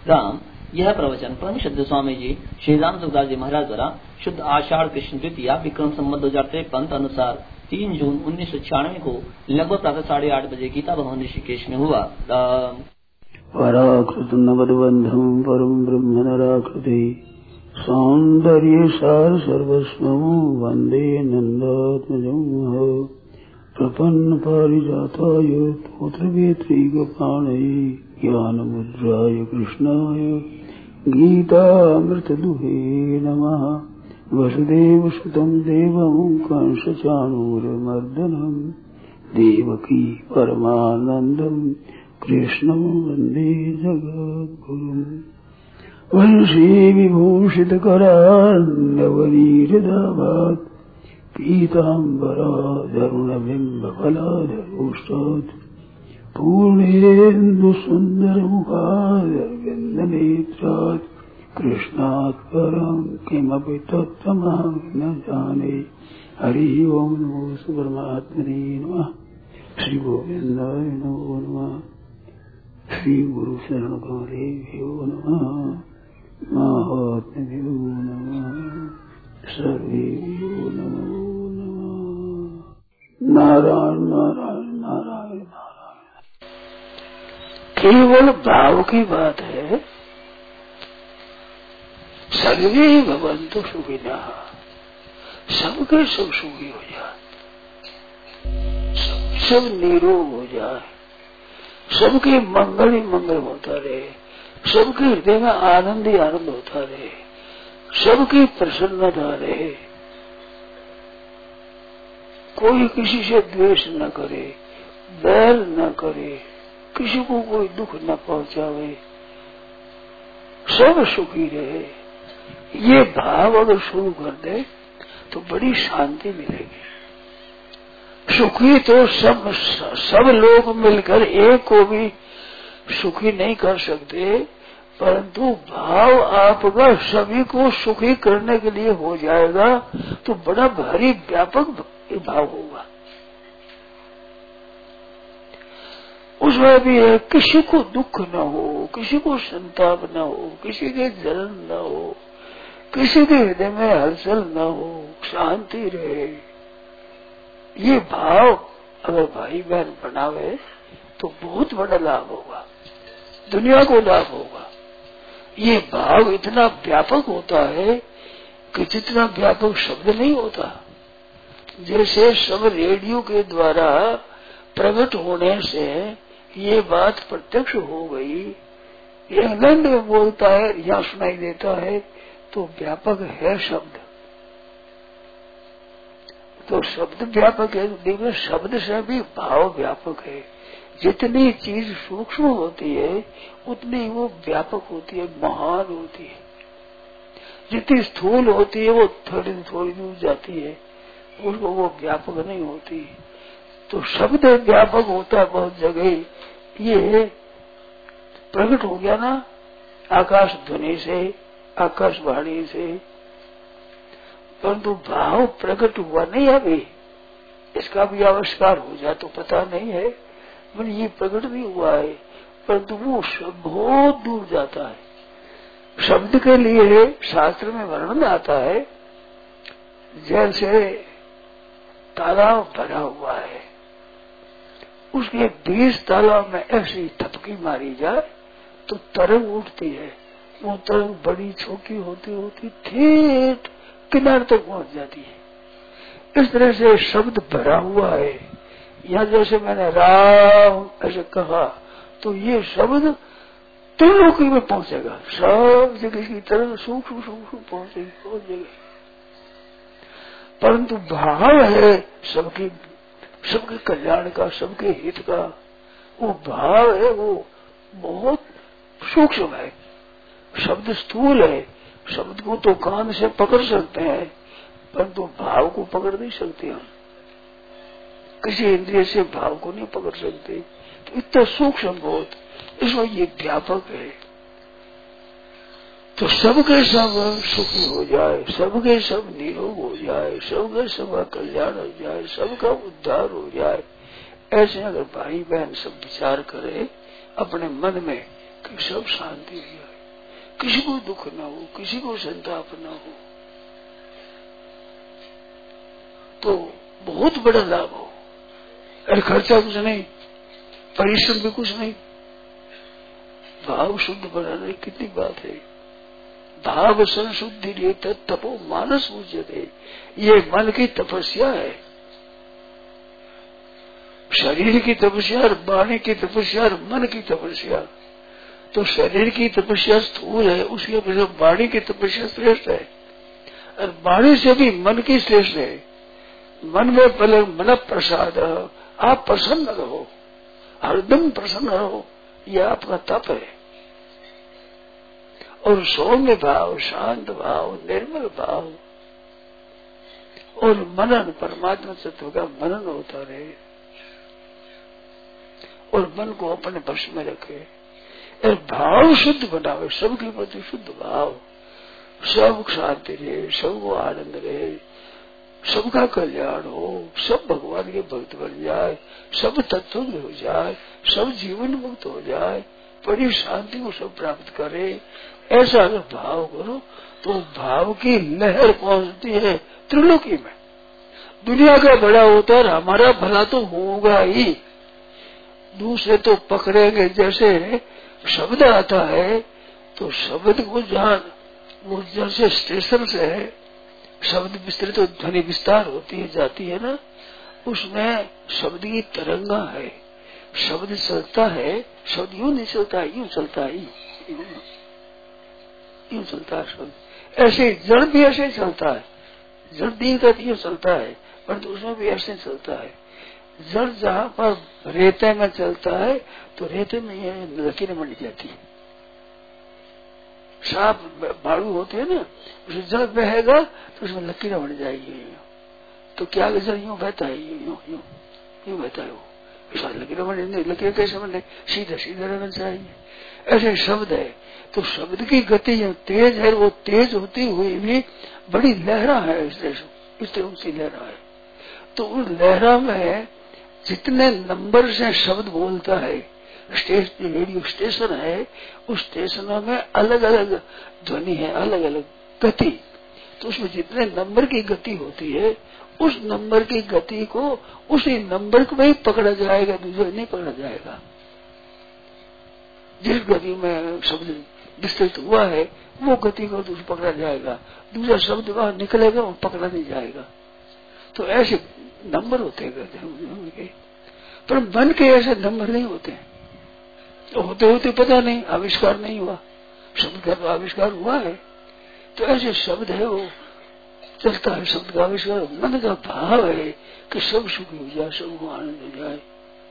राम। यह प्रवचन परम श्रद्धेय स्वामी जी श्री राम सुखदास जी महाराज द्वारा शुद्ध आषाढ़ कृष्ण द्वितीया विक्रम संवत 2053 अनुसार 3 जून 1996 को लगभग प्रातः 8:30 बजे गीता भवन ऋषिकेश में हुआ। पराकृत नवद्बंधम परम ब्रह्म नराकृति सौंदर्य सार सर्वस्वं वंदे नंदात्मजं प्रपन्न पारिजाताय तोत्रवेत्रैकपाणये ज्ञानमुद्राय कृष्णाय गीतामृतदुहे नमः। वसुदेवसुतं देवं कंसचाणूरमर्दनं देवकी परमानन्दं कृष्णं वन्दे जगद्गुरुम्। वंशी विभूषितकरान्नवनीहृदाभात् पीताम्बराधरुणबिम्बफलाधरोष्टात् पूर्णेन्दुसुन्दरमुखादरविन्दनेत्रात् कृष्णात् परं किमपि तत्त्वमहं न जाने। हरिः ओम् नमो परमात्मने नमः। श्री गोविन्दाय नमो नमः। श्री गुरु शरण गौरेभ्यो नमः। महात्म्यो नमः। सर्वेभ्यो नमो नमः। नारायण नारायण नारायण नारायण। केवल भाव की बात है। सर्वे भवन्तु सुखिनः, सबके सब सुखी हो जाए, सब निरोग हो जाए, सबके मंगल ही मंगल होता रहे, सबके हृदय में आनंद ही आनंद होता रहे, सबकी प्रसन्नता रहे, कोई किसी से द्वेष न करे, बैर न करे, किसी को कोई दुख न पहुंचावे, सब सुखी रहे। ये भाव अगर शुरू कर दे तो बड़ी शांति मिलेगी। सुखी तो सब लोग मिलकर एक को भी सुखी नहीं कर सकते, परंतु भाव आपका सभी को सुखी करने के लिए हो जाएगा तो बड़ा भारी व्यापक भाव होगा। उसमें भी है किसी को दुख न हो, किसी को संताप न हो, किसी के जलन न हो, किसी के हृदय में हलचल न हो, शांति रहे। ये भाव अगर भाई बहन बनावे तो बहुत बड़ा लाभ होगा, दुनिया को लाभ होगा। ये भाव इतना व्यापक होता है कि जितना व्यापक शब्द नहीं होता। जैसे सब रेडियो के द्वारा प्रकट होने से ये बात प्रत्यक्ष हो गई, इंग्लैंड में बोलता है, यहाँ सुनाई देता है, तो व्यापक है शब्द। तो शब्द व्यापक है, लेकिन शब्द से भी भाव व्यापक है। जितनी चीज सूक्ष्म होती है उतनी वो व्यापक होती है, महान होती है। जितनी स्थूल होती है वो थोड़ी थोड़ी दूर जाती है, उसको वो व्यापक नहीं होती। तो शब्द व्यापक होता है बहुत जगह। ये प्रकट हो गया ना आकाश ध्वनि से, आकाशवाणी से, परंतु भाव प्रकट हुआ नहीं अभी। इसका भी आविष्कार हो जाए तो पता नहीं है, पर ये प्रकट भी हुआ है, परंतु वो बहुत दूर जाता है। शब्द के लिए शास्त्र में वर्णन आता है, जैसे तालाब भरा हुआ है, उसके 20 तालाब में ऐसी थपकी मारी जाए तो तरंग उठती है। वो तरंग बड़ी छोटी होती होती ठेठ किनारे तक पहुंच जाती है। इस तरह से शब्द भरा हुआ है। यहाँ जैसे मैंने राम ऐसे कहा तो ये शब्द त्रिलोकी में पहुंचेगा, सब जगह की तरह सूक्ष्म सूक्ष्म पहुंचेगी, बहुत जगह। परंतु भाव है सबके कल्याण का, सबके हित का। वो भाव है, वो बहुत सूक्ष्म है। शब्द स्थूल है, शब्द को तो कान से पकड़ सकते हैं, परंतु भाव को पकड़ नहीं सकते हम। किसी इंद्रिय से भाव को नहीं पकड़ सकते। तो इतना सूक्ष्म बहुत, इसमें ये व्यापक है। तो सबके सब सुखी हो जाए, सबके सब निरोग हो जाए, सबके सबका कल्याण हो जाए, सबका उद्धार हो जाए, ऐसे अगर भाई बहन सब विचार करे अपने मन में कि सब शांति हो जाए। किसी को दुख ना हो, किसी को संताप ना हो, तो बहुत बड़ा लाभ हो। और खर्चा कुछ नहीं, परिश्रम भी कुछ नहीं, भाव शुद्ध बनाने कितनी बात है। भाव संशुद्धि तपो मानस पूज्यते, ये मन की तपस्या है। शरीर की तपस्या और वाणी की तपस्या और मन की तपस्या। तो शरीर की तपस्या स्थूल है, उसकी अपेक्षा वाणी की तपस्या श्रेष्ठ है, और वाणी से भी मन की श्रेष्ठ है। मन में पहले मन प्रसाद, आप प्रसन्न रहो, हरदम प्रसन्न रहो, यह आपका तप है। और सौम्य भाव, शांत भाव, निर्मल भाव और मनन, परमात्मा तत्व का मनन होता रहे और मन को अपने वश में रखे और भाव शुद्ध बनावे, सबके प्रति शुद्ध भाव, सब शांति रहे, सबको आनंद रहे, सबका कल्याण हो, सब भगवान के भक्त बन जाए, सब तत्व में हो जाए, सब जीवन मुक्त हो जाए, बड़ी शांति को सब प्राप्त करे। ऐसा अगर भाव करो तो भाव की लहर पहुंचती है त्रिलोकी में। दुनिया का बड़ा होता है, हमारा भला तो होगा ही, दूसरे तो पकड़ेंगे। जैसे शब्द आता है तो शब्द को जहाँ वो जैसे स्टेशन से है शब्द विस्तृत तो ध्वनि विस्तार होती है जाती है ना, उसमें शब्द की तरंगा है, शब्द चलता है, शब्द यूं नहीं चलता, यूं चलता है, यूं चलता है शब्द। ऐसे जड़ भी ऐसे चलता है, जड़ दिखता यूं चलता है, परंतु उसमें भी ऐसे चलता है। जड़ जहाँ पर रेते में चलता है तो रेते में ये लकीरें बन जाती है, सांप भाड़ू होते हैं ना, उसमें जल बहेगा तो उसमें लकीरें बन जाएगी। तो क्या जल यूं बहता है, यूं यूं यूं बहता है, वो लकीरें बने, लकीरें कैसे बने, सीधा सीधा रहना चाहिए। ऐसे शब्द है, तो शब्द की गति जो तेज है, वो तेज होती हुई भी बड़ी लहरा है, इससे ऊंची लहरा है। तो उस लहरा में जितने नंबर से शब्द बोलता है, रेडियो स्टेशन है, उस स्टेशनों में अलग अलग ध्वनि है, अलग अलग गति। तो उसमें जितने नंबर की गति होती है, उस नंबर की गति को उसी नंबर को ही पकड़ा जाएगा, दूसरे नहीं पकड़ा जाएगा। जिस गति में शब्द विस्तृत हुआ है वो गति को दूसरा पकड़ा जाएगा, दूसरा शब्द वहां निकलेगा वो पकड़ा नहीं जाएगा। तो ऐसे नंबर होते हैं, पर मन के ऐसे नंबर नहीं होते, तो होते होते पता नहीं, आविष्कार नहीं हुआ, शब्द का तो आविष्कार हुआ है। तो ऐसे शब्द है, वो चलता है, शब्द का आविष्कार मन का भाव है कि सब सुखी हो जाए, सबको आनंद हो जाए।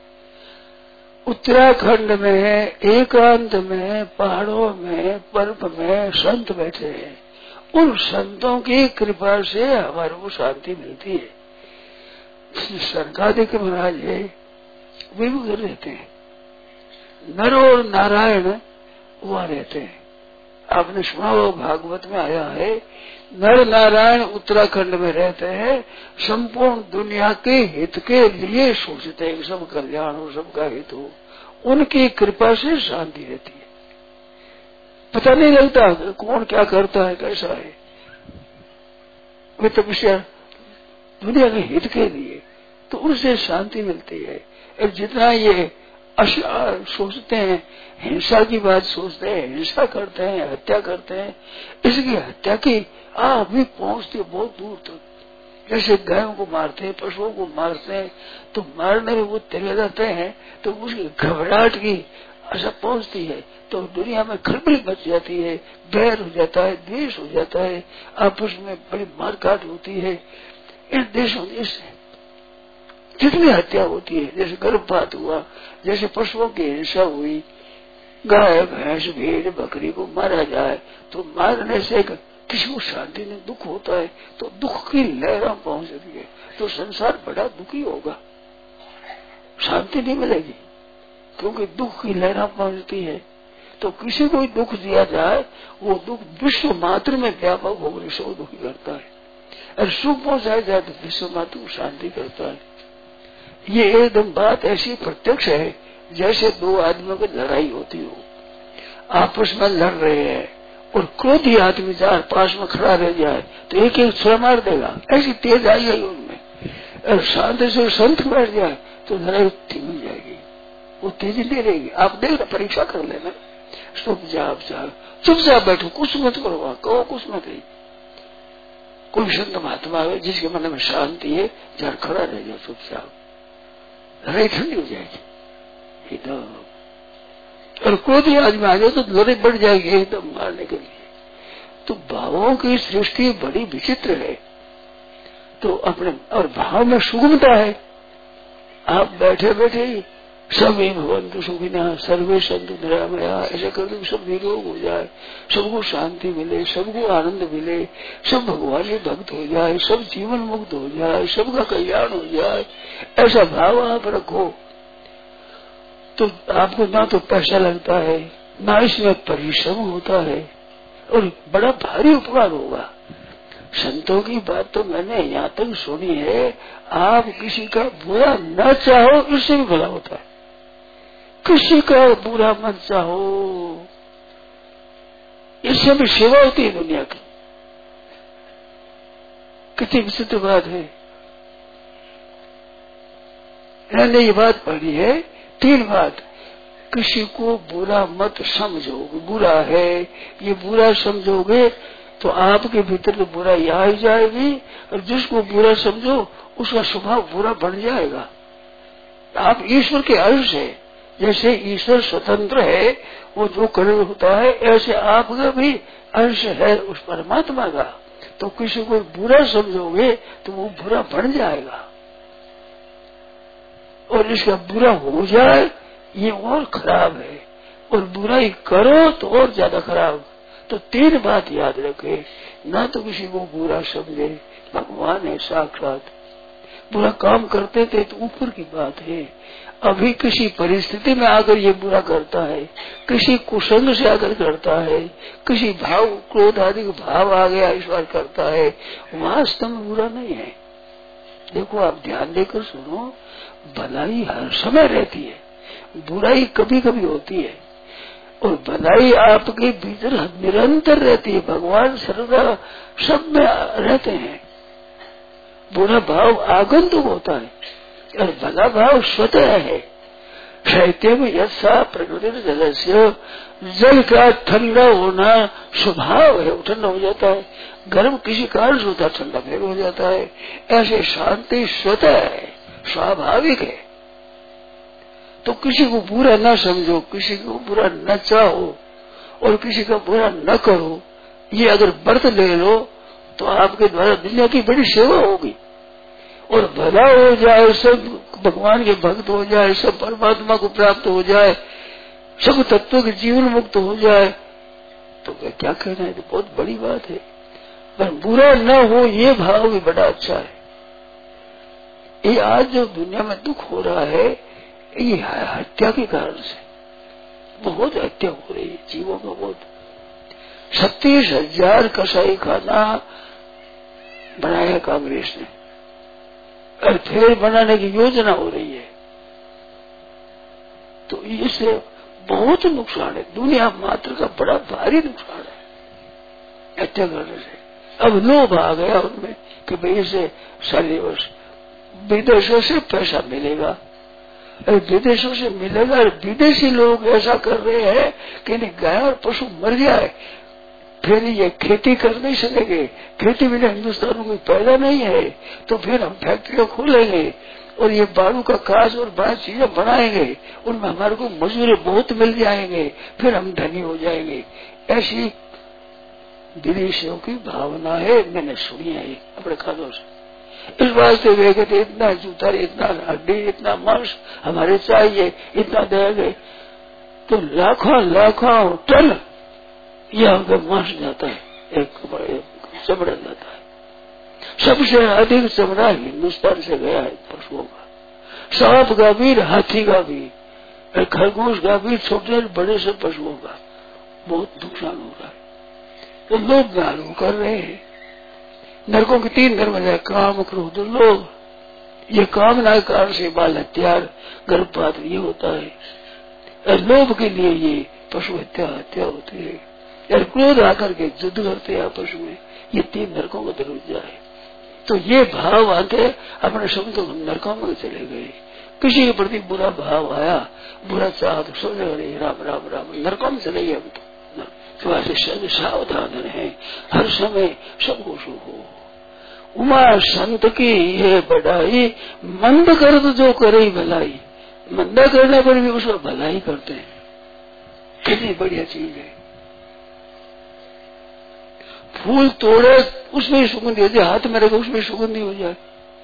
उत्तराखंड में एकांत में पहाड़ों में पर्व में संत बैठे हैं, उन संतों की कृपा से हमारे को शांति मिलती है। सरकादिक महाराज है, वे भी उधर रहते हैं, नर और नारायण वहां रहते हैं। आपने सुना हो भागवत में आया है, नर नारायण उत्तराखंड में रहते हैं, संपूर्ण दुनिया के हित के लिए सोचते हैं, सब कल्याण हो, सबका हित हो, उनकी कृपा से शांति रहती है। पता नहीं लगता कौन क्या करता है, कैसा है, वे तपस्या दुनिया के हित के लिए, तो उनसे शांति मिलती है। और जितना ये सोचते हैं, हिंसा की बात सोचते हैं, हिंसा करते हैं, हत्या करते हैं, इसकी हत्या की भी पहुंचती है बहुत दूर तक। जैसे गायों को मारते हैं, पशुओं को मारते हैं, तो मारने में वो चले जाते हैं, तो उसकी घबराहट की आशा पहुंचती है, तो दुनिया में खलबली मच जाती है, बैर हो जाता है, द्वेष हो जाता है, आपस में बड़ी मारकाट होती है। इन देशों से जितनी हत्या होती है, जैसे गर्भपात हुआ, जैसे पशुओं की हिंसा हुई, गाय भैंस भेड़ बकरी को मारा जाए, तो मारने से किसी को शांति नहीं, दुख होता है, तो दुख की लहरा पहुंचती है, तो संसार बड़ा दुखी होगा, शांति नहीं मिलेगी, क्योंकि दुख की लहरा पहुंचती है। तो किसी को दुख दिया जाए, वो दुख विश्व मात्र में व्यापक होकर सब दुखी करता है, और सुख पहुंचाया जाए तो विश्व मात्र को शांति करता है। ये एकदम बात ऐसी प्रत्यक्ष है जैसे दो आदमियों की लड़ाई होती हो, आपस में लड़ रहे हैं, और क्रोधी आदमी जार पास में खड़ा रह जाए तो एक एक छुरा मार देगा, ऐसी तेज आई है उनमें। और शांति से संत बैठ जाए तो लड़ाई धीमी जाएगी, वो तेजी नहीं रहेगी। आप देखना, परीक्षा कर लेना, चुपचाप बैठो, कुछ मत करो, कहो कुछ मत ही। कोई संत महात्मा है जिसके मन में शांति है, जहाँ खड़ा रह जाओ चुपचाप, लड़ाई ठंडी हो जाएगी एकदम। और क्रोधी आदमी आ जाए तो लड़ाई बढ़ जाएगी एकदम मारने के लिए। तो भावों की सृष्टि बड़ी विचित्र है। तो अपने और भाव में सुगमता है। आप बैठे बैठे ही सभी भगवंतु सुखिनः सर्वे सन्तु निरामया, ऐसे करके सब निरोग हो जाए, सबको शांति मिले, सबको आनंद मिले, सब भगवान के भक्त हो जाए, सब जीवन मुक्त हो जाए, सबका कल्याण हो जाए, ऐसा भाव आप रखो तो आपको ना तो पैसा लगता है, ना इसमें परिश्रम होता है, और बड़ा भारी उपकार होगा। संतों की बात तो मैंने यहाँ तक सुनी है, आप किसी का बुरा न चाहो इससे भी भला होता है। किसी का बुरा मत चाहो, इससे भी सेवा होती है दुनिया की। कितनी विचित्र बात है। मैंने ये बात पढ़ी है, 3 बात। किसी को बुरा मत समझो, बुरा है ये बुरा समझोगे तो आपके भीतर तो बुराई आ ही जाएगी, और जिसको बुरा समझो उसका स्वभाव बुरा बन जाएगा। आप ईश्वर के अंश है, जैसे ईश्वर स्वतंत्र है, वो जो करे होता है, ऐसे आपका भी अंश है उस परमात्मा का। तो किसी को बुरा समझोगे तो वो बुरा बन जाएगा, और इसका बुरा हो जाए ये और खराब है, और बुराई करो तो और ज्यादा खराब। तो 3 बात याद रखे, ना तो किसी को बुरा समझे, भगवान है साक्षात। बुरा काम करते थे तो ऊपर की बात है, अभी किसी परिस्थिति में आकर ये बुरा करता है, किसी कुसंग से आकर करता है, किसी भाव क्रोध आदि का भाव आ गया इस बार करता है, वास्तव में बुरा नहीं है। देखो आप ध्यान देकर सुनो, भलाई हर समय रहती है, बुराई कभी कभी होती है, और भलाई आपके भीतर निरंतर रहती है। भगवान सर्वदा सब में रहते हैं। बुरा भाव आगंतुक होता है और भला भाव स्वतः है। शैत्य में यथा प्रकृति जलस्य, जल का ठंडा होना स्वभाव है, ठंडा हो जाता है। गर्म किसी कारण से होता है, ठंडा फिर हो जाता है। ऐसे शांति स्वतः है, स्वाभाविक है। तो किसी को बुरा न समझो, किसी को बुरा न चाहो, और किसी का बुरा न करो। ये अगर व्रत ले लो तो आपके द्वारा दुनिया की बड़ी सेवा होगी, और भला हो जाए, सब भगवान के भक्त हो जाए, सब परमात्मा को प्राप्त हो जाए, सब तत्वों के जीवन मुक्त हो जाए, तो क्या कहना है, तो बहुत बड़ी बात है। पर बुरा न हो ये भाव भी बड़ा अच्छा है। ये आज जो दुनिया में दुख हो रहा है, ये हत्या के कारण से बहुत हत्या हो रही है जीवों का। बहुत 36,000 कसाई खाना बनाया कांग्रेस ने, और फिर बनाने की योजना हो रही है। तो इससे बहुत नुकसान है, दुनिया मात्र का बड़ा भारी नुकसान है हत्या करने से। अब लोभ आ गया उनमें कि भाई इसे सारे वर्ष विदेशों से पैसा मिलेगा, विदेशों से मिलेगा। विदेशी लोग ऐसा कर रहे हैं कि नहीं गाय और पशु मर जाए फिर ये खेती कर नहीं सकेंगे, खेती बिना हिंदुस्तान में कोई पैदा नहीं है, तो फिर हम फैक्ट्रियां खोलेंगे और ये बालू का कांच और बड़ा चीजें बनाएंगे, उनमें हमारे को मजदूरी बहुत मिल जाएंगे, फिर हम धनी हो जाएंगे। ऐसी विदेशियों की भावना है, मैंने सुनी है अपने कानों से। इस वास्ते वे कहते इतना जूता, इतना हड्डी, इतना मांस हमारे चाहिए, इतना देंगे, तो लाखों लाखों टन यह मांस जाता है, एक चमड़ा जाता है। सबसे अधिक चमड़ा हिंदुस्तान से गया है पशुओं का, सांप का भी, हाथी का भी, खरगोश का भी, छोटे बड़े से पशुओं का बहुत नुकसान हो रहा है। तो लोग गालू कर रहे हैं। नरकों के 3 धर्म है, काम, क्रोध, लोभ। ये कामना के कारण से बाल हत्या, गर्भपात ये होता है, और लोभ के लिए ये पशु हत्या होती है। या क्रोध आकर के युद्ध करते आपस में, ये 3 नरकों का दरवाजा है। तो ये भाव आते अपने शब्द नरकों में चले गए। किसी के प्रति बुरा भाव आया, बुरा चाह तो सोच रहे राम राम राम, नरकों में चले गए। अब तो ऐसे सावधान है, हर समय सबको सुख हो। उमा संत की है बढ़ाई, मंद कर तो जो करे भलाई, मंदा करने पर भी उसको भलाई करते हैं। कितनी बढ़िया चीज है। फूल तोड़े उसमें सुगंधी हो जाए, हाथ में रखे उसमें सुगंधी हो जाए,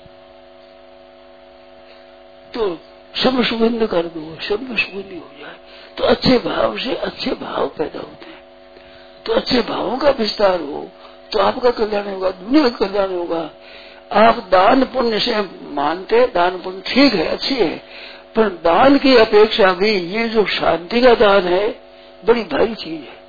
तो सब सुगंध कर दो, सब में सुगंधी हो जाए, तो अच्छे भाव से अच्छे भाव पैदा होते हैं। तो अच्छे भावों का विस्तार हो तो आपका कल्याण होगा, दुनिया का कल्याण होगा। आप दान पुण्य से मानते, दान पुण्य ठीक है, अच्छी है, पर दान की अपेक्षा भी ये जो शांति का दान है बड़ी भारी चीज है।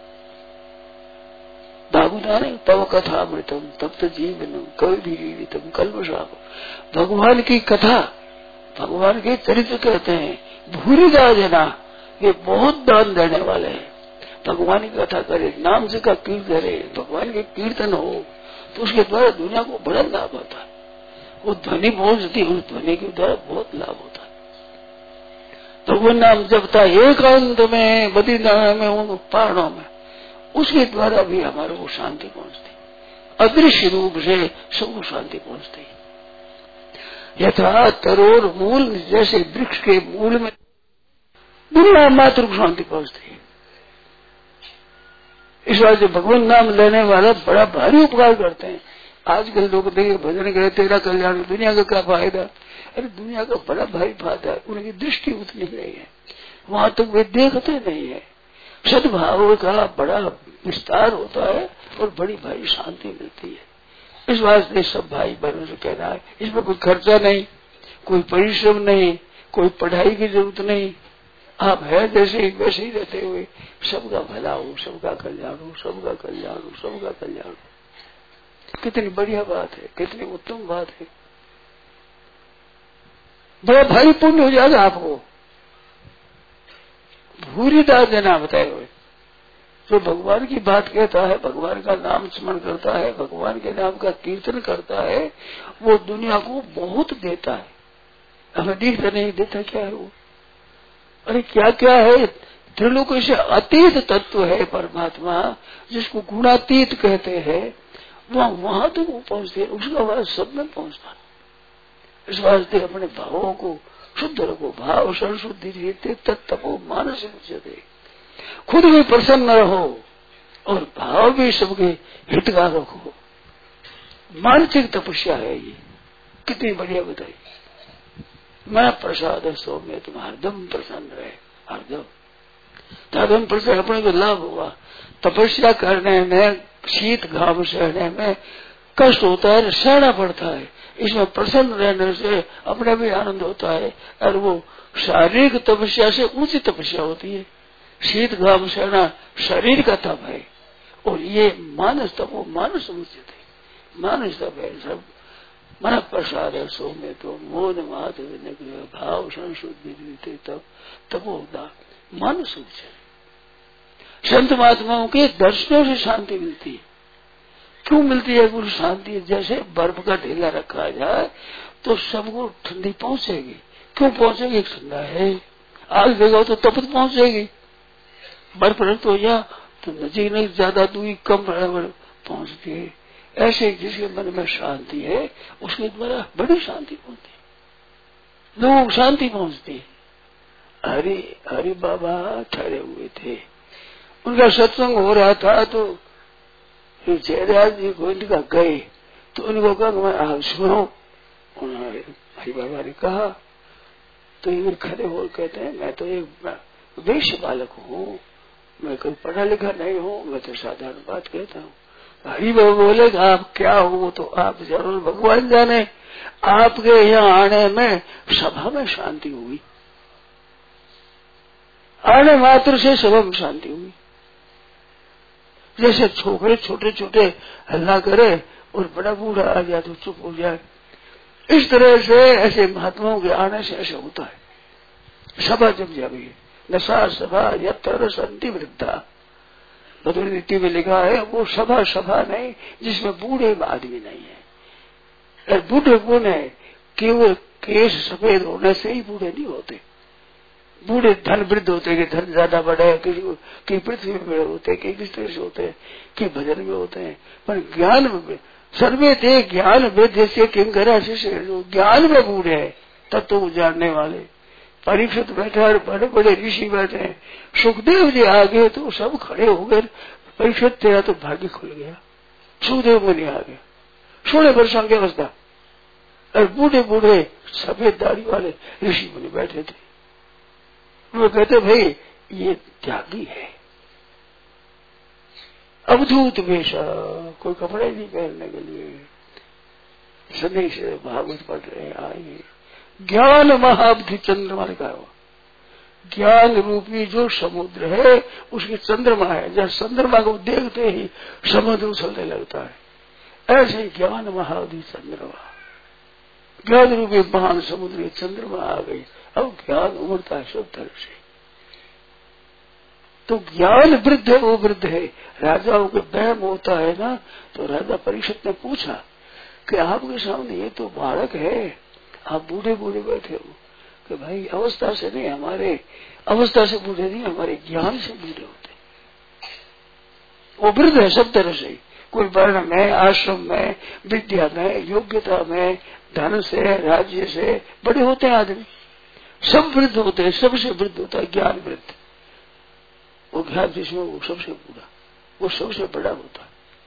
दागुदान है, तव कथा मृतम तप्त जीवनम कवि जीवितम कल्मषाप। भगवान की कथा, भगवान के चरित्र कहते हैं, भूरी जना, ये बहुत दान देने वाले हैं। भगवान की कथा करे, नाम से का कीर्तन करे, भगवान के कीर्तन हो, तो उसके द्वारा दुनिया को बड़ा लाभ होता है। वो ध्वनि पहुंचती है, उस ध्वनि के द्वारा बहुत लाभ होता है। भगवान नाम जपता एकांत में, बद्रीनाथ में, उन पहाड़ों में, उसके द्वारा भी हमारे को शांति पहुंचती, अदृश्य रूप से सबको शांति पहुंचती। यथा तरोर मूल, जैसे वृक्ष के मूल में दुनिया मात्र को शांति पहुंचती है। इस बात से भगवान नाम लेने वाला बड़ा भारी उपकार करते हैं। आजकल लोग देखे भजन करे तेरा कल्याण, दुनिया का क्या फायदा। अरे दुनिया का बड़ा भारी फायदा है, उनकी दृष्टि उतनी नहीं है, वहां तक वे देखते नहीं है। सद्भाव का बड़ा विस्तार होता है और बड़ी भारी शांति मिलती है। इस वास्ते सब भाई बहनों से कहना है, इसमें कोई खर्चा नहीं, कोई परिश्रम नहीं, कोई पढ़ाई की जरूरत नहीं। आप है जैसे वैसे ही रहते हुए सबका भला हो, सबका कल्याण हो, सबका कल्याण हो, सबका कल्याण हो। कितनी बढ़िया बात है, कितनी उत्तम बात है। बड़ा भारी पुण्य हो जाएगा आपको। भूरी दास देना बताए हुए, जो भगवान की बात कहता है, भगवान का नाम स्मरण करता है, भगवान के नाम का कीर्तन करता है, वो दुनिया को बहुत देता है। हमें दिखता नहीं, देता क्या है वो। अरे क्या क्या है, त्रिलोक से अतीत तत्व है परमात्मा, जिसको गुणातीत कहते हैं, वहां तक वो पहुंचते हैं, उसका आवाज सब में पहुंचता है। इस वास्ते अपने भावों को शुद्ध रखो, भाव संशुद्धि रहते तत्पो मानस उच्यते। खुद भी प्रसन्न रहो और भाव भी सबके हित का रखो। मानसिक तपस्या है ये, कितनी बढ़िया बताई। मैं प्रसाद सौम्य तुम हरदम प्रसन्न रहे, हरदम हरदम प्रसन्न, अपने को लाभ होगा। तपस्या करने में, शीत घाम सहने में कष्ट होता है, सहना पड़ता है। इसमें प्रसन्न रहने से अपने भी आनंद होता है, और वो शारीरिक तपस्या से ऊंची तपस्या होती है। शीत घाम सहना शरीर का तप है, और ये मानस तप, वो मानस उचित है, मानस तप है। सब मन प्रसाद है सौम्य तो मोन मात भाव संशुद्धि तब तपोदा मानस उचित। संत महात्माओं के दर्शनों से शांति मिलती है। क्यों मिलती है गुरु शांति? जैसे बर्फ का ढेला रखा जाए तो सबको ठंडी पहुंचेगी। क्यों पहुंचेगी? ठंडा है। आग देगा तो तपत पहुंचेगी। बर्फ रख तो या तो नजीक नहीं, ज्यादा दूरी कम पहुंचती है। ऐसे जिसके मन में शांति है उसके द्वारा बड़ी शांति पहुंचती है, लोग शांति पहुंचती है। हरि बाबा ठहरे हुए थे, उनका सत्संग हो रहा था तो जयराज जी गोविंद का गए तो उनको कहा मैं आप सुनो। उन्होंने हरि बाबा ने कहा तो ये खड़े हो कहते हैं मैं तो एक वैश्य बालक हूँ, मैं कोई पढ़ा लिखा नहीं हूँ, मैं तो साधारण बात कहता हूँ। हरि बाबा बोले आप क्या हो तो आप जरूर भगवान जाने। आपके यहाँ आने में सभा में शांति हुई, आने मात्र से सभा में शांति हुई। जैसे छोकरे छोटे छोटे हल्ला करे और बड़ा बूढ़ा आ जाए तो चुप हो जाए, इस तरह से ऐसे महात्माओं के आने से ऐसा होता है। सभा जम जाएगी। नशा सभा यत्र संति वृद्धा, मधुर नीति में लिखा है वो सभा सभा नहीं जिसमें बूढ़े आदमी नहीं है। बूढ़े कौन है? केवल केश सफेद होने से ही बूढ़े नहीं होते। बूढ़े धन वृद्ध होते हैं कि धन ज्यादा बड़ा है, कहीं पृथ्वी में बड़े होते हैं, कहीं किस तरह से होते हैं, कहीं भजन में होते हैं, पर ज्ञान में सर्वे थे ज्ञान वेद जैसे किंकरा शिष्य जो ज्ञान में बूढ़े है तत्व को जानने वाले। परीक्षित बैठा और बड़े बड़े ऋषि बैठे हैं, सुखदेव जी आगे तो सब खड़े हो गए। परीक्षित तेरा तो भाग्य खुल गया, सुखदेव मुनि आ गया 16 वर्षों की अवस्था, और बूढ़े बूढ़े सफेद दाढ़ी वाले ऋषि मुनि बैठे थे। वो कहते भाई ये त्यागी है, अवधूत वेश, कोई कपड़े नहीं पहनने के लिए सदैव से भागवत पढ़ रहे आए। ज्ञान महाब्धि चंद्रमा ने कहा, ज्ञान रूपी जो समुद्र है उसकी चंद्रमा है, जब चंद्रमा को देखते ही समुद्र उछलने लगता है, ऐसे ज्ञान महाब्धि चंद्रमा, ज्ञान रूपी महान समुद्र चंद्रमा आ गई। अब ज्ञान उमड़ता है सब तरफ से। तो ज्ञान वृद्ध है, वो वृद्ध है। राजाओं के वहम होता है ना, तो राजा परीक्षित ने पूछा कि आपके सामने ये तो बालक है, आप बूढ़े बूढ़े बैठे हो। कि भाई अवस्था से नहीं, हमारे अवस्था से बूढ़े नहीं, हमारे ज्ञान से बूढ़े होते। वो वृद्ध है सब तरह से, कोई वर्ण में, आश्रम में, विद्या में, योग्यता में, धन से, राज्य से बड़े होते हैं आदमी, सब वृद्ध होते हैं। सबसे वृद्ध होता है ज्ञान वृद्ध, वो ज्ञान जिसमें वो सबसे बूढ़ा, वो सबसे बड़ा होता है।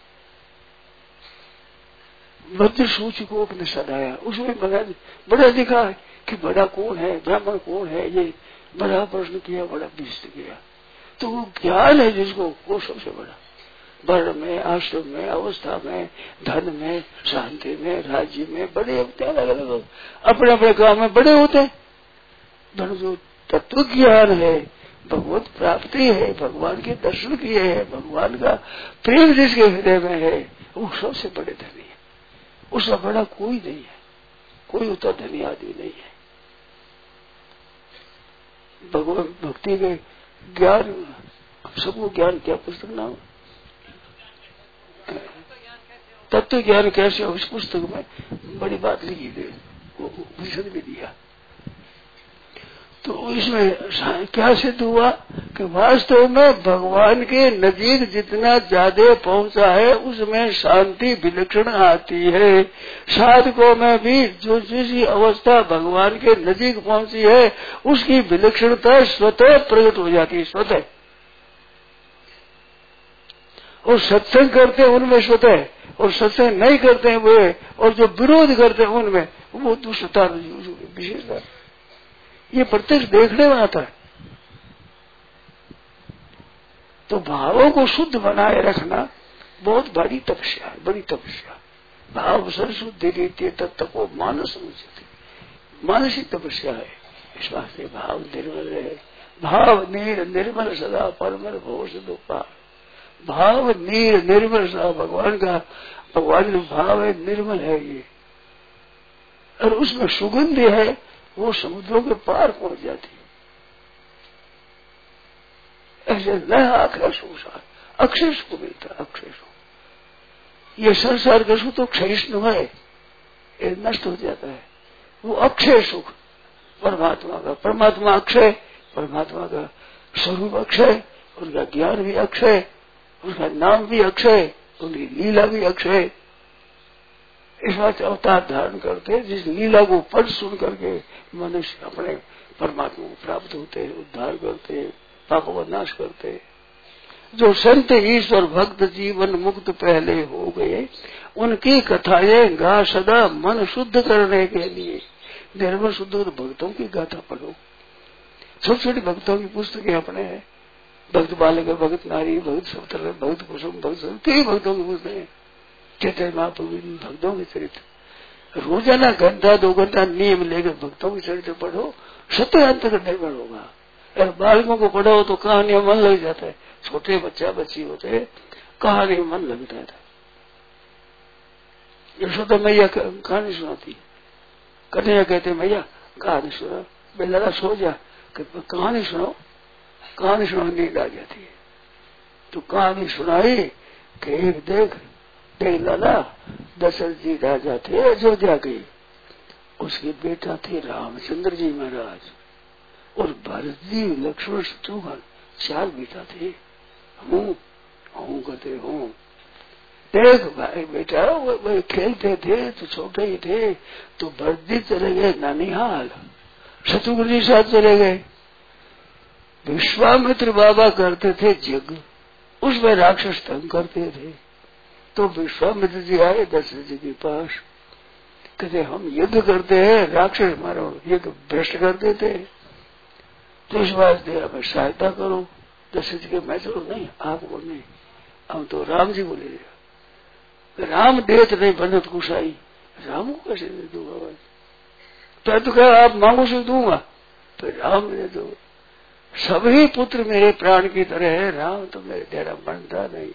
भद्र सूची को अपने सदाया, उसमें बड़ा दिखा है कि बड़ा कौन है, ब्राह्मण कौन है, ये बड़ा प्रश्न किया, बड़ा विस्त किया। तो वो ज्ञान है जिसको, वो सबसे बड़ा, वर्ण में, आश्रम में, अवस्था में, धन में, शांति में, राज्य में बड़े होते हैं। अलग अलग अपने अपने काम में बड़े होते हैं। जो तत्व ज्ञान है, भगवत प्राप्ति है, भगवान के दर्शन किए हैं, भगवान का प्रेम जिसके हृदय में है, वो सबसे बड़े धनी है। उसका बड़ा कोई नहीं है, कोई उतना धनी आदमी नहीं है। भगवान भक्ति के ज्ञान, सबको ज्ञान क्या पुस्तक नाम, तत्व ज्ञान कैसे हो, इस पुस्तक में बड़ी बात लिखी गई, वो उपनिषद भी दिया। तो इसमें क्या सिद्ध हुआ कि वास्तव में भगवान के नजीक जितना ज्यादा पहुंचा है उसमें शांति विलक्षण आती है। साधकों में भी जो जिस अवस्था भगवान के नजीक पहुंची है उसकी विलक्षणता स्वतः प्रकट हो जाती है, स्वतः। और सत्संग करते हैं उनमें स्वतः, और सत्संग नहीं करते हैं वे, और जो विरोध करते हैं उनमें वो दुष्टता विशेषता, ये प्रत्यक्ष देखने में आता है। तो भावों को शुद्ध बनाए रखना बहुत बड़ी तपस्या है, बड़ी तपस्या। भाव संशुद्धि रीति तत्व मानस उचित, मानसिक तपस्या है। इस वास्ते भाव निर्मल है, भाव नीर निर्मल सदा परमल भोष दुपा, भाव नीर निर्मल सदा, भगवान का, भगवान का भाव है, निर्मल है ये, और उसमें सुगंध है, वो समुद्रों के पार पहुंच जाती है। ऐसे न आखिर संसार अक्षय सुख मिलता, अक्षय सुख। ये संसार का सुख तो क्षयिष्णु है, ये नष्ट हो जाता है। वो अक्षय सुख परमात्मा का, परमात्मा अक्षय, परमात्मा का स्वरूप अक्षय, उनका ज्ञान भी अक्षय, उसका नाम भी अक्षय, उनकी लीला भी अक्षय। इस बात अवतार धारण करते, जिस लीला को पढ़ सुन करके मनुष्य अपने परमात्मा को प्राप्त होते हैं, उद्धार करते हैं, पापों का नाश करते हैं। जो संत ईश्वर भक्त जीवन मुक्त पहले हो गए, उनकी कथाएं गा सदा मन शुद्ध करने के लिए। निर्मल शुद्ध तो भक्तों की गाथा पढ़ो, छोटी छोटी भक्तों की पुस्तकें अपने हैं, भक्त बालक, भक्त नारी, भक्त सप्तर, भक्त कुसुम, भक्त कई भक्तों की पुस्तकें, चैतन्य महाप्रभु भक्तों के चरित्र। रोजाना घंटा 2 घंटा नियम लेकर भक्तों के चरित्र पढ़ो, सत्य अंत का निर्भर होगा। अगर बालकों को पढ़ो तो कहानी में मन लग जाता है, छोटे बच्चा बच्ची होते कहानी में मन लगता है। यशोदा मैया कहानी सुनाती, कन्हैया कहते मैया कहानी सुना, बेचारा सो जा, कहानी सुनो, कहानी सुनो, नींद आ जाती है। तो कहानी सुनाई कि एक देख लाला, दशरथ जी राजा थे अयोध्या के, उसके बेटा थे रामचंद्र जी महाराज, और भरत जी, लक्ष्मण, शत्रुघ्न 4 बेटा थे। हूँ कहते हूँ। देख भाई बेटा, वो खेलते थे तो छोटे ही थे, तो भरत जी चले गए नानिहाल, शत्रुघ्न जी साथ चले गए। विश्वामित्र बाबा करते थे यज्ञ, उसमें राक्षस तंग करते थे, तो विश्वामित्र जी आए दशरथ जी के पास, कहते हम युद्ध करते हैं, राक्षस मारो, यज्ञ भ्रष्ट कर देते, तो इस वास्ते हमें सहायता करो। दशरथ जी के मैं चलो नहीं, आप बोल नहीं, हम तो राम जी बोले, राम देत नहीं बनत कुशाई, राम को कैसे दे दूंगा? तो कहा आप मांगो से दूंगा, तो राम दे दो। सभी पुत्र मेरे प्राण की तरह है, राम तो मेरे तेरा बनता नहीं।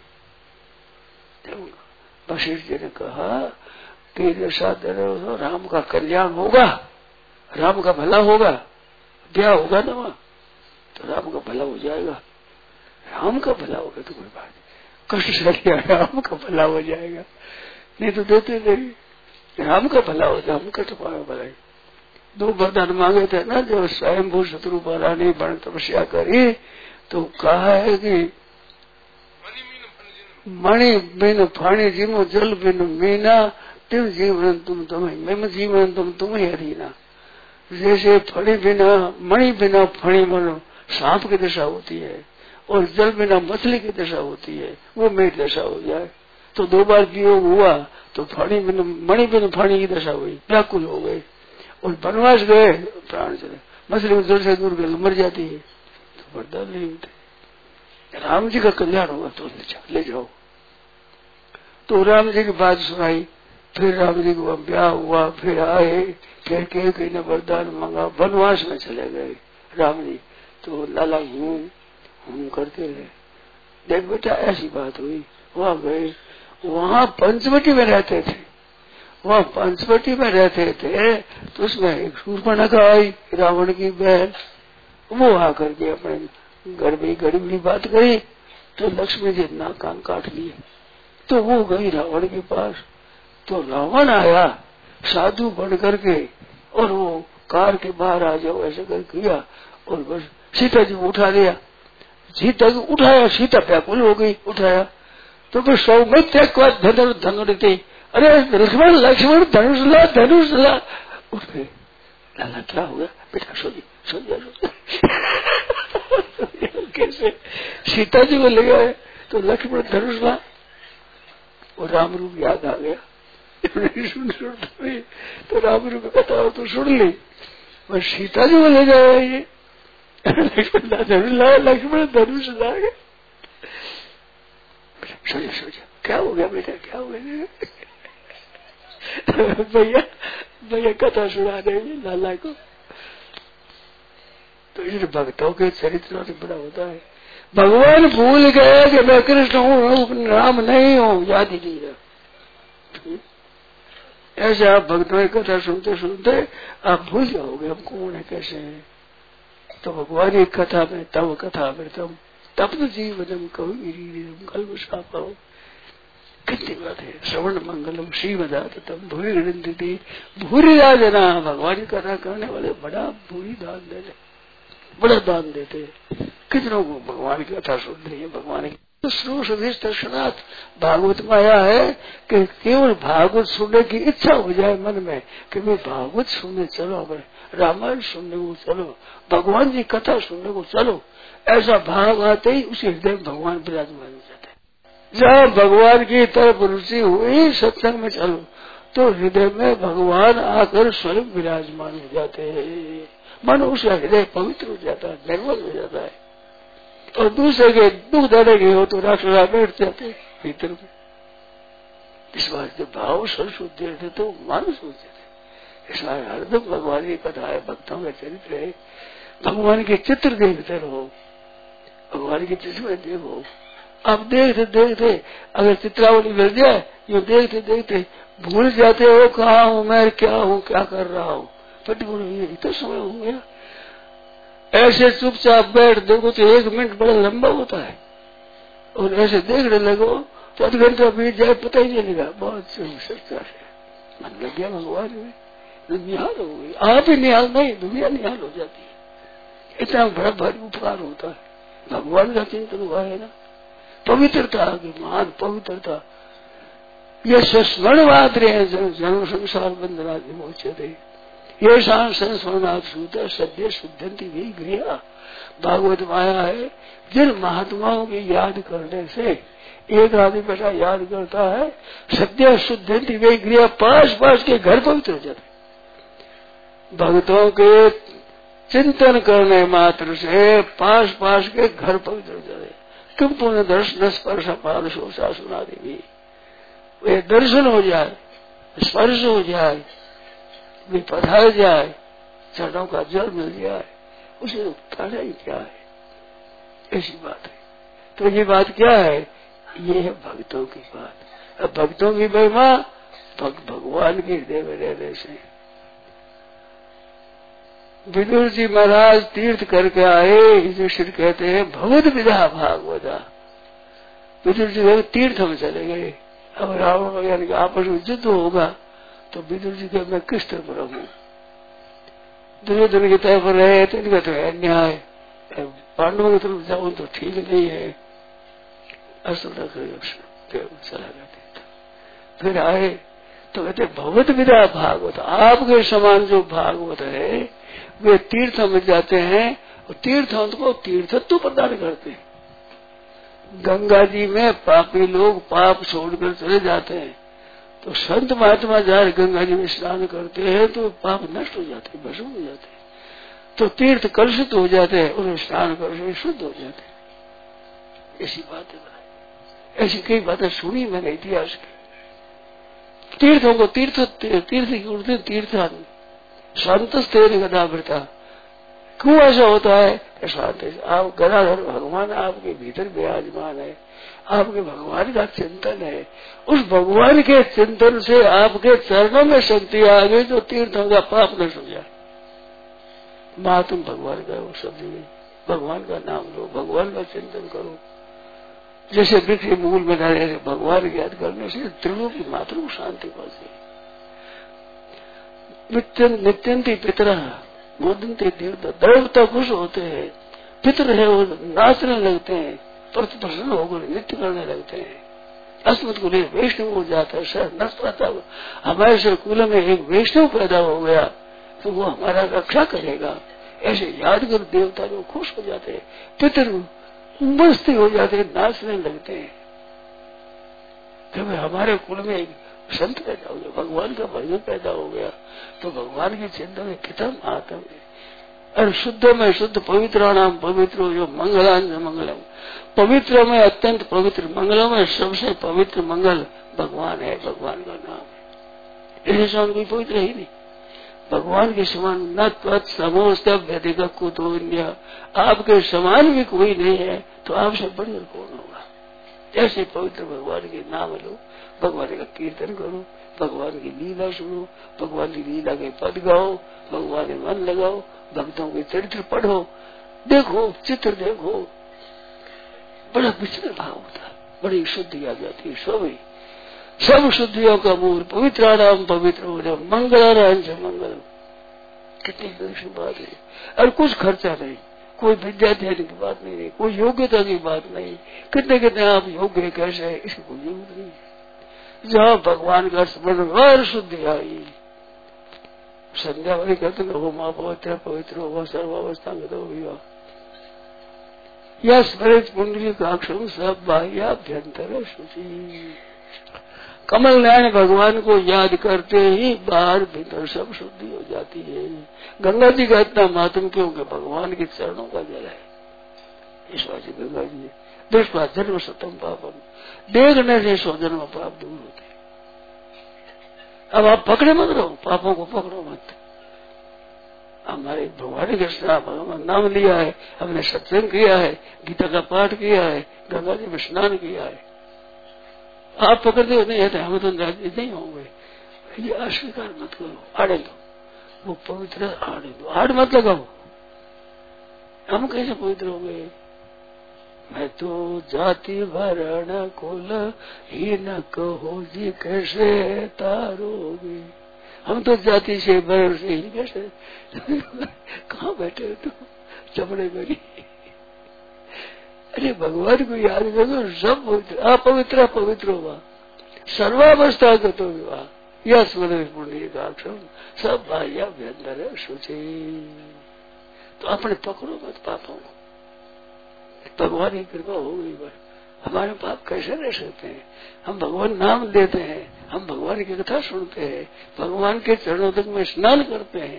वशिष्ठ जी ने कहा कि ऐसा तो राम का कल्याण होगा, राम का भला होगा, ब्याह होगा ना वहां, तो राम का भला हो जाएगा। राम का भला होगा तो कोई बात नहीं, कष्ट से राम का भला हो जाएगा, नहीं तो देते नहीं, राम का भला हो जाए, हम कष्ट पाए भलाई। 2 वरदान मांगे थे ना, जब स्वयंभू शत्रुपाला ने बन तपस्या करी, तो कहा है कि मणि बिन फाणी जीवो, जल बिन मीना, तिम जीवन तुम तुम्हें, मेम जीवन तुम ही हरीना। जैसे फणी बिना, मणि बिना फणी बनो, सांप की दशा होती है, और जल बिना मछली की दशा होती है, वो मेरी दशा हो जाए। तो 2 बार वियोग हुआ, तो फणी बिन, मणि बिन फाणी की दशा हुई, व्याकुल हो गए, और वनवास गए, प्राण चले। मछली जल से दूर गए मर जाती है, तो वरदान नहीं होते। राम जी का कल्याण होगा तो ले जाओ। तो राम जी की बात सुनाई, फिर राम जी को ब्याह हुआ, फिर आए, फिर कहीं ने वरदान मांगा, वनवास में चले गए राम जी। तो लाला घूम करते रहे। देख बेटा ऐसी बात हुई, वहां गए, वहां पंचवटी में रहते थे, वहां पंचवटी में रहते थे, तो उसमें एक शूर्पणखा आई, रावण की बहन, वो आकर के अपने घर में गरीबी बात करी, तो लक्ष्मी जी ना कान काट लिए। तो वो गई रावण के पास, तो रावण आया साधु बन करके, और वो कार के बाहर आ जाओ ऐसे कर किया, और बस सीता जी को उठा लिया। सीता को उठाया, सीता व्याकुल हो गई, उठाया तो फिर सौमित्र धनुष, अरे लक्ष्मण लक्ष्मण धनुष ला, उठ गए। लाला क्या हो गया बेटा? सो जा कैसे? सीता जी को ले गए तो लक्ष्मण धनुष ला, और राम रूप याद आ गया। सुन तो राम रूप बताओ तो सुन ली, और सीता जी को ले जाए ये लक्ष्मण धनुष ला गए। सो जा, क्या हो गया बेटा, क्या हो गया? भैया कथा सुना देंगे लाला को। तो इस भक्तों के चरित्र से बड़ा होता है। भगवान भूल गए कि मैं कृष्ण हूँ, राम नहीं हूँ, याद ही नहीं रहा। ऐसे आप भक्तों की कथा सुनते सुनते आप भूल जाओगे हम कौन है, कैसे है। तो भगवान की कथा में तब कथा में तब तो जीवनम कहूँ कल्प सापाओ, कितनी बात है। श्रवण मंगलम श्रीमदातम भूरी गणती भूरी राजना। भगवान की कथा करने वाले बड़ा भूरी दान देते, बड़ा दान देते। कितनों को भगवान की कथा सुन रही है, भगवान की तो दर्शनाथ भागवत में आया है कि केवल भागवत सुनने की इच्छा हो जाए मन में कि मैं भागवत सुनने चलो, रामायण सुनने को चलो, भगवान की कथा सुनने को चलो, ऐसा भाव आते ही उसी हृदय में भगवान विराजमान हो जाते हैं। जहाँ भगवान की तरफ रुचि हुई सत्संग में चलो तो हृदय में भगवान आकर स्वयं विराजमान हो जाते हैं। मन उसका हृदय पवित्र हो जाता है, निर्मल हो जाता है। और दूसरे के दुख देने हो तो राक्षस बैठ जाते भीतर में। इस बात के भाव सरस्वत देते तो मानस होते थे। इस बार हरदम भगवान की कथा है, भक्तों का चरित्र है। भगवान के चित्र देखते रहो, भगवान के चित्र में देखो। अब देखते देखते अगर चित्रावली मिल जाए, ये देखते देखते भूल जाते हो कहाँ हूँ मैं, क्या हूँ, क्या कर रहा हूँ। इतना समय हो गया। ऐसे चुपचाप बैठ देखो तो 1 मिनट बड़ा लंबा होता है, और ऐसे देखने लगो तो आध घंटा बीत जाए पता ही नहीं लगा। बहुत सच्चा है, मन लग गया भगवान में, निहाल हो गई। आप ही निहाल नहीं, दुनिया निहाल हो जाती है। इतना बड़ा भारी उपकार होता है, भगवान का चिंतन हुआ है ना। पवित्रता आगे, महान पवित्रता, ये स्मरणवाद रहे जन्म संसार बंधना विमोचते, ये संस्मरणात् सूत सद्य शुद्धंति भी गृह। भागवत माया है, जिन महात्माओं की याद करने से एक आदमी बेटा याद करता है, सद्य शुद्धंति वे गृह, पास पास के घर पवित्र हो जाते। भक्तों के चिंतन करने मात्र से पास पास के घर पवित्र हो जाते। किम पुण्य दर्शन स्पर्श पाद शोषा सुनादि भी, वे दर्शन हो जाए, स्पर्श हो जाए, वे पधार जाए, चरणों का जल मिल जाए, उसे कहना ही क्या है, ऐसी बात है। तो ये बात क्या है, ये है भक्तों की बात। अब भक्तों की महिमा भगवान के हृदय में रहने से। विदुर जी महाराज तीर्थ करके आए, युधिष्ठिर कहते हैं भगवत विधा भागवता। विदुर जी तीर्थ में चले गए। अब रावण यानी आपस में युद्ध होगा तो विदुर जी के मैं किस तरफ रहूं, दुर्योधन की तरफ रहे तो इनका तो अन्याय, पांडवों की तरफ जाऊं तो ठीक नहीं है, असुर चला गया। फिर आए तो कहते भगवत विदा भागवत, आपके समान जो भागवत है वे तीर्थ में जाते हैं और तीर्थों को तीर्थत्व प्रदान करते हैं। गंगा जी में पापी लोग पाप छोड़कर चले जाते हैं, तो संत महात्मा जाकर गंगा जी में स्नान करते हैं तो पाप नष्ट हो जाते हैं, भस्म हो जाते हैं। तो तीर्थ कलुषित हो जाते हैं, उन्हें स्नान करके शुद्ध हो जाते हैं। ऐसी बात है, ऐसी कई बातें सुनी मैंने इतिहास की। तीर्थों को तीर्थ की तीर्थ शांत स्थिर गदावृता। क्यों ऐसा होता है? शांत, आप गदाधर भगवान आपके भीतर विराजमान है, आपके भगवान का चिंतन है, उस भगवान के चिंतन से आपके चरणों में शक्ति आ गई तो तीर्थों का पाप नष्ट हो जाए। माँ तुम भगवान का वो शब्द नहीं, भगवान का नाम लो, भगवान का चिंतन करो। जैसे वृक्ष मूल में रहे भगवान की याद करने से त्रिलोक की मात्र को शांति पहुंचती। नित्यंती पितर मोदंती तीर्थ, देवता खुश होते हैं, पितर है वो नाचने लगते हैं, प्रसन्न होकर नृत्य करने लगते हैं। अस्मत् कुल वैष्णव हो जाता है, सर नष्ट। हमारे से कुल में एक वैष्णव पैदा हो गया तो वो हमारा रक्षा करेगा, ऐसे याद कर देवता लोग खुश हो जाते हैं, पितर मस्ती हो जाते हैं, नाचने लगते हैं कि हमारे कुल में एक संत पैदा हो गया, भगवान का भजन पैदा हो गया। तो भगवान की चिंता में कितना महात्म है। और शुद्ध में शुद्ध, पवित्राणाम पवित्र, जो मंगलान मंगलम, पवित्र में अत्यंत पवित्र, मंगलों में सबसे पवित्र मंगल भगवान है, भगवान का नाम है। इसके समान कोई पवित्र ही नहीं, भगवान के समान न त्वत् समोस्त व्यधिक कुतो अन्य, आपके समान भी कोई नहीं है तो आपसे बढ़कर कौन होगा। ऐसे पवित्र भगवान के नाम लो, भगवान का कीर्तन करो, भगवान की लीला सुनो, भगवान की लीला के पद गाओ, भगवान में मन लगाओ, भक्तों के चरित्र पढ़ो, देखो, चित्र देखो, बड़ा विचित्र भाव होता है, बड़ी शुद्धि आ जाती है। सब शुद्धियों का मूल पवित्राणाम पवित्र हो जाओ, मंगलाराम से मंगल। कितनी बड़ी बात है। और कुछ खर्चा नहीं, कोई विद्या देने की बात नहीं, कोई योग्यता की बात नहीं, कितने आप योग्य कैसे है इसकी कोई जरूरत नहीं है। जहाँ भगवान का स्मरण और शुद्धि आई, संध्या वाली कहते हो माँ पवित्र पवित्र हो सर्वावस्था में तो विवाह या स्मृत पुंडली काक्षम सब बाह्याभ्यंतर शुचि। कमल नयन भगवान को याद करते ही बाहर भीतर सब शुद्धि हो जाती है। गंगा जी का इतना मातम क्योंकि भगवान के चरणों का जल है। इस वजह से गंगा जी दृष्टवा जन्म सतम पापम, देखने से 100 जन्म पाप दूर होते। अब आप पकड़े मत रहो, पापों को पकड़ो मत। हमारे भगवान के भगवान नाम लिया है, हमने सत्संग किया है, गीता का पाठ किया है, गंगा जी में स्नान किया है, आप पकड़ते हो नहीं है हम तो नहीं होंगे। ये अस्वीकार मत करो, आड़े दो, वो पवित्र आड़े दो, आड़ मत लगाओ। हम कैसे पवित्र हो गए? मैं तो जाति वर्ण कुल ही न कहो जी कैसे तारोगे। हम तो जाति से वर्ण से ही कैसे कहाँ बैठे हो तुम चमड़े मेरी। अरे भगवान को याद करो, सब पवित्र अपवित्र पवित्र हुआ, सर्वावस्था गतो विवाह या स्मरण पुण्य का सब भाइया व्यंतर सोचे। तो अपने पकड़ो मत पापों को, भगवान की कृपा हो गई बस। हमारे पाप कैसे रह सकते हैं? हम भगवान नाम देते हैं, हम भगवान की कथा सुनते हैं, भगवान के चरणों तक में स्नान करते हैं।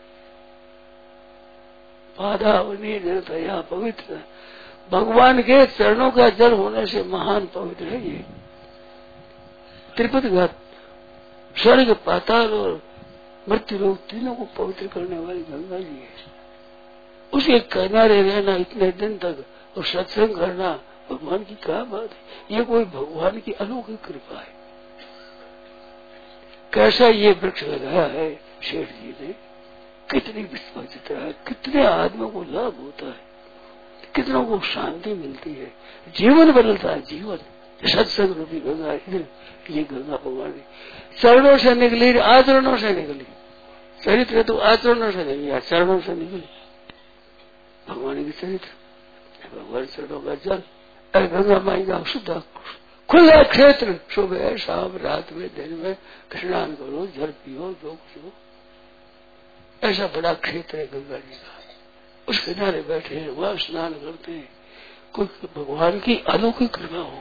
पादावनी जलतया पवित्र, भगवान के चरणों का जल होने से महान पवित्र है ये। त्रिपद घाट, स्वर्ग, पाताल और मृत्यु लोग तीनों को पवित्र करने वाली गंगा जी है। उसके किनारे रहना इतने दिन तक और सत्संग करना भगवान की क्या बात है? ये कोई भगवान की अलौकिक कृपा है। कैसा ये वृक्ष लगाया है शेठ जी ने, कितनी विस्मृतिता है, कितने आदमियों को लाभ होता है, कितनों को शांति मिलती है, जीवन बदलता है। जीवन सत्संग रूपी गंगा, ये गंगा भगवान की चरणों से निकली, आचरणों से निकली। चरित्र तो आचरणों से निकली, चरणों से निकली भगवान की चरित्र, भगवान चरणों का जल। गंगा माई का शुद्ध खुला क्षेत्र, सुबह शाम रात में दिन में स्नान करो, जल पियो, जो कुछ हो। ऐसा बड़ा क्षेत्र है गंगा जी का, उस किनारे बैठे हैं, वह स्नान करते हैं। कोई भगवान की अलौकिक कृपा हो,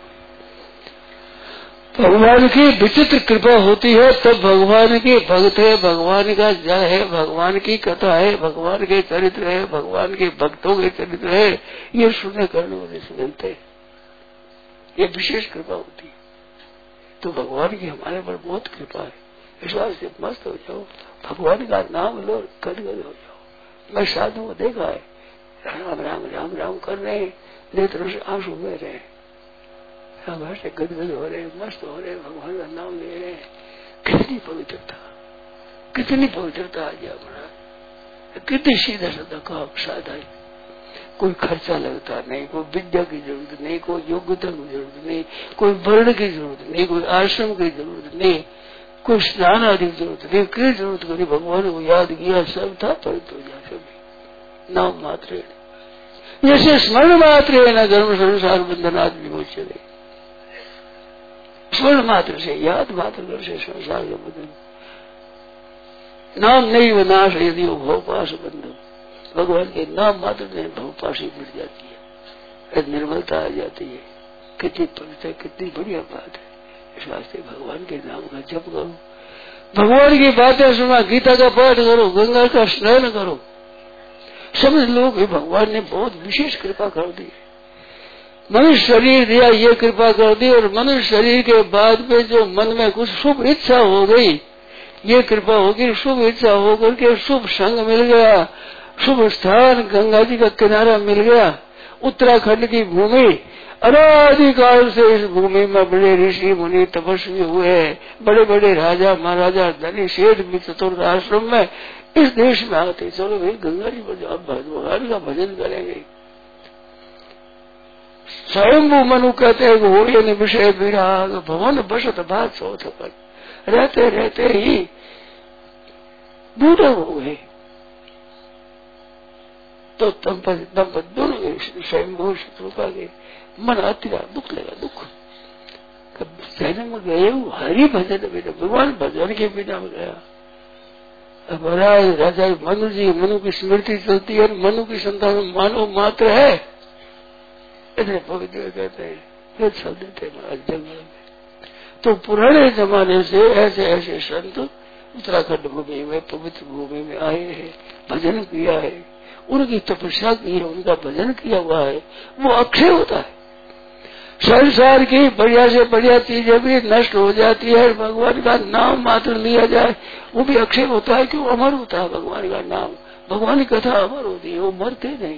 भगवान की विचित्र कृपा होती है तब भगवान के भक्त है, भगवान का जल है, भगवान की कथा है, भगवान के चरित्र है, भगवान के भक्तों के चरित्र है, ये सुनने करने वाले से मिलते हैं। ये विशेष कृपा होती है। तो भगवान की हमारे पर बहुत कृपा है, इस वास्ते मस्त हो जाओ, भगवान का नाम लो, गदगद हो जाओ। मैं साधु को देखा है, राम राम राम राम कर रहे हैं, नेत्रों से आंसू बह रहे हैं, से गदगद हो रहे, मस्त हो रहे, भगवान का नाम ले रहे हैं। कितनी पवित्रता, कितनी पवित्रता आ गया बड़ा, कितनी सीधा साधा काम साधा। कोई खर्चा लगता नहीं, कोई विद्या की जरूरत नहीं, कोई योग्यता की जरूरत नहीं, कोई वर्ण की जरूरत नहीं, कोई आश्रम की जरूरत नहीं, कोई स्नान आदि की जरूरत नहीं, कोई जरूरत करी, भगवान को याद किया, सब था पवित्र हो जा। सभी नाम मात्र जैसे स्मरण मात्र है ना धर्म संसार बंधनाद विमोचन है। स्मरण मात्र से, याद मात्र कर से संसार का बंधन, नाम नहीं विनाश यदि वो भवपाश बंधन। भगवान के नाम मात्र में भवपाशी मिट जाती है, निर्मलता आ जाती है। कितनी पवित्र, कितनी बढ़िया बात है। इस वास्ते भगवान के नाम का जप करो, भगवान की बातें सुना, गीता का पाठ करो, गंगा का स्नान करो। समझ लो कि भगवान ने बहुत विशेष कृपा कर दी। मनुष्य शरीर दिया, ये कृपा कर दी, और मनुष्य शरीर के बाद में जो मन में कुछ शुभ इच्छा हो गई, ये कृपा होगी। शुभ इच्छा होकर के शुभ संग मिल गया, शुभ स्थान गंगा जी का किनारा मिल गया, उत्तराखंड की भूमि। अनादिकाल से इस भूमि में बड़े ऋषि मुनि तपस्वी हुए, बड़े बड़े राजा महाराजा धनी सेठ भी चतुर्थ आश्रम में इस देश में आते। चलो भाई गंगा जी पर भगवान का भजन करेंगे। स्वयंभू मनु कहते हैं हो ये विषय विराग भवन बसत बात सोच पर, रहते रहते ही बूढ़े हो गए। तो दंपत दोनों स्वयंभू शत्रुपा के मन अतिरा दुख लगा, दुख जन्म गए हरि भजन बिना, भगवान भजन के बिना गया। अब राजा मनु जी, मनु की स्मृति चलती है, मनु की संतान मानव मात्र है, इतने पवित्र कहते हैं, फिर चल देते महाराज जंगल में। तो पुराने जमाने से ऐसे ऐसे संत उत्तराखंड भूमि में, पवित्र भूमि में आए हैं, भजन किया है, उनकी तपस्या की है, उनका भजन किया हुआ है, वो अक्षय होता है। संसार की बढ़िया से बढ़िया चीजें भी नष्ट हो जाती है, भगवान का नाम मात्र लिया जाए वो भी अक्षय होता है। क्यों? अमर होता है भगवान का नाम, भगवान की कथा अमर होती है, वो मरते नहीं,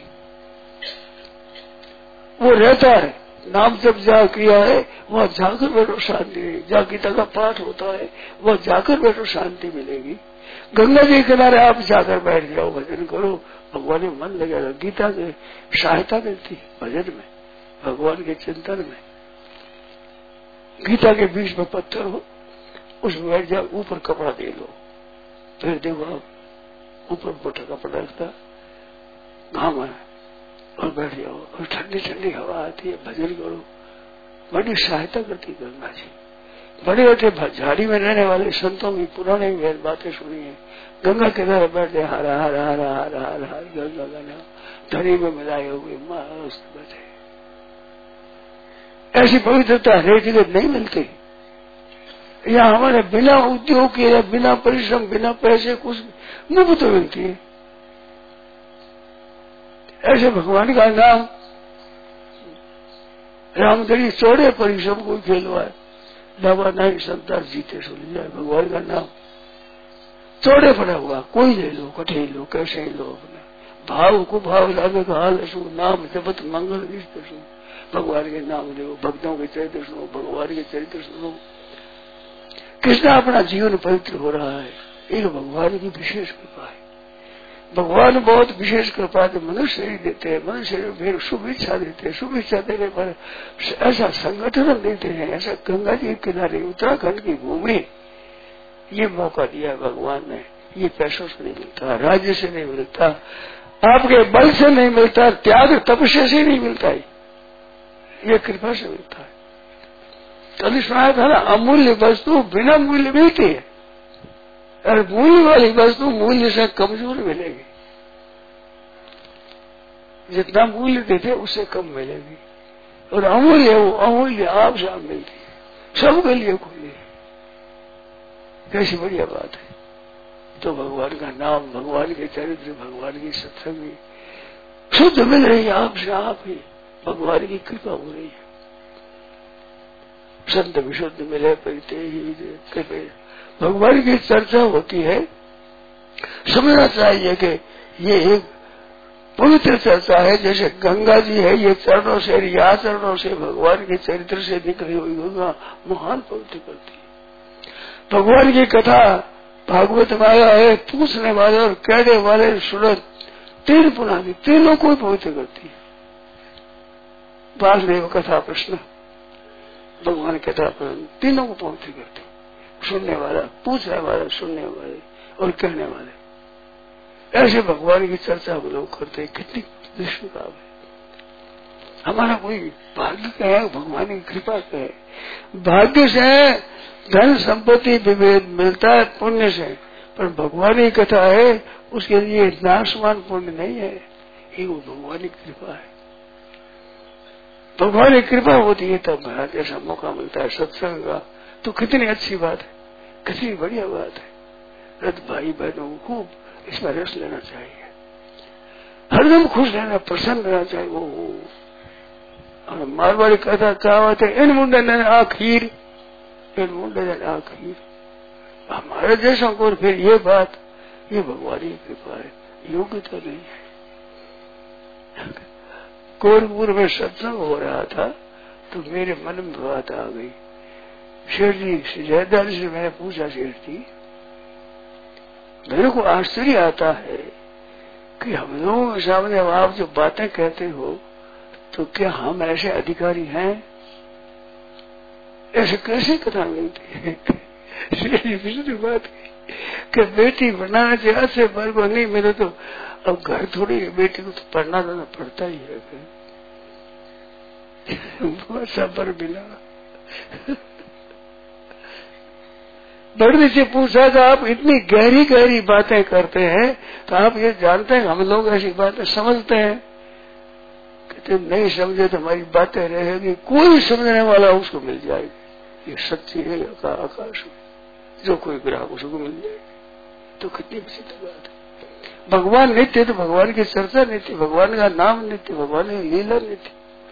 वो रहता है। नाम जब जा किया है वह जाकर बैठो शांति मिलेगी, जहाँ गीता का पाठ होता है वह जाकर बैठो शांति मिलेगी। गंगा जी के किनारे आप जाकर बैठ जाओ, भजन करो, भगवान में मन लगेगा। गीता की सहायता मिलती है भजन में, भगवान के चिंतन में। गीता के बीच में पत्थर हो, उसमें बैठ जाओ, ऊपर कपड़ा दे लो, फिर देखो आप ऊपर मोटा कपड़ा रखता, घाम है, और बैठ जाओ, और ठंडी ठंडी हवा आती है, भजन करो। बड़ी सहायता करती गंगा जी। बड़े बड़े झाड़ी में रहने वाले संतों की पुराने बातें सुनी है। गंगा के किनारे बैठे, हरा हरा हरा हरा हरा हर गंगा का नाम धनी में मिलाए हुए मस्त बैठे। ऐसी पवित्रता हर जगह नहीं मिलती। यहाँ हमारे बिना उद्योग के, बिना परिश्रम, बिना पैसे, कुछ मुफ्त मिलती है। ऐसे भगवान का नाम रामदरी चौड़े परिश्रम कोई खेलवाए, बाबा नहीं संतार जीते सो ले जाए। भगवान का नाम चौड़े पड़ा हुआ, कोई ले लो, कठे लो, कैसे लो, अपना भाव को भाव लागे का हाल सु नाम जपत मंगल विष्ट सु। भगवान के नाम लो, भक्तों के चरित्र सुनो, भगवान के चरित्र सुनो। किसका अपना जीवन पवित्र हो रहा है, एक भगवान की विशेष कृपा है। भगवान बहुत विशेष कृपा तो मनुष्य शरीर देते हैं, मनुष्य शरीर फिर शुभ इच्छा देते हैं, शुभ इच्छा देने पर ऐसा संगठन देते हैं, ऐसा गंगा जी के किनारे उत्तराखंड की भूमि, ये मौका दिया भगवान ने। ये पैसों से नहीं मिलता, राज्य से नहीं मिलता, आपके बल से नहीं मिलता, त्याग तपस्या से नहीं मिलता है, ये कृपा से मिलता है। कल सुनाया था ना, अमूल्य वस्तु बिना मूल्य मिलती है, और मूल्य वाली वस्तु मूल्य से कमजोर मिलेगी। जितना मूल्य देते उससे कम मिलेगी, और अमूल्य वो अमूल्य आप से आप मिलती है, सबके लिए खुली है। कैसी बढ़िया बात है। तो भगवान का नाम, भगवान के चरित्र, भगवान की सत्संग शुद्ध मिल रही है, आपसे आप ही भगवान की कृपा हो रही है। संत विशुद्ध मिले परिते ही कृपे, भगवान की चर्चा होती है। समझना चाहिए कि ये एक पवित्र चर्चा है, जैसे गंगा जी है, ये चरणों से, या चरणों से भगवान के चरित्र से निकली हुई गंगा महान पवित्र करती है। भगवान की कथा भागवत माया है, पूछने वाले और कहने वाले सुनत तीन पुरानी, तीनों को पवित्र करती है। वासुदेव कथा प्रश्न, भगवान कथा प्रश्न, तीनों को पवित्र करती है। सुनने वाला, पूछने वाला, सुनने वाले और कहने वाले, ऐसे भगवान की चर्चा हम लोग करते हैं। कितनी विष्णु का है। हमारा कोई भाग्य का है, भगवान की कृपा का है। भाग्य से धन संपत्ति विभेद मिलता है पुण्य से, पर भगवान की कथा है, उसके लिए नाशवान पुण्य नहीं है, ये वो भगवान की कृपा है। भगवान की कृपा होती है तब महाराज ऐसा मौका मिलता है सत्संग का। तो कितनी अच्छी बात है, कितनी बढ़िया बात है। रथ भाई बहनों को खूब इसमें रस लेना चाहिए, हरदम खुश रहना, प्रसन्न रहना चाहिए। वो और मारवाड़ी कथा चाहते इन मुंडे ने आखिर, इन मुंडे ने आखिर, हमारे जैसा को फिर ये बात, ये भगवान की कृपा है, योग्यता नहीं है। गोरखपुर में सत्संग हो रहा था तो मेरे मन में बात आ गई। शेठ जी जयदार से मैंने पूछा, शेठ जी मेरे को आश्चर्य आता है कि हम लोगों के सामने आप जो बातें कहते हो, तो क्या हम ऐसे अधिकारी हैं? ऐसे कैसे कथा मिलती है? दूसरी बात कि बेटी बनाना चाहिए, अच्छे वर्ग को नहीं मिले तो अब घर थोड़ी, बेटी को तो पढ़ना देना पड़ता ही है। सबर बिना बड़ी से पूछा कि आप इतनी गहरी गहरी बातें करते हैं, तो आप ये जानते हैं हम लोग ऐसी बातें समझते हैं? कहते नहीं समझे तो हमारी बातें रहेगी, कोई समझने वाला उसको मिल जाएगी। ये सच्ची है आकाश में, जो कोई ग्राहक उसको मिल जाएगी। तो कितनी विचित्र बात है। भगवान नित्य तो भगवान की चर्चा नित्य, भगवान का नाम नित्य, भगवान की लीला नित्य।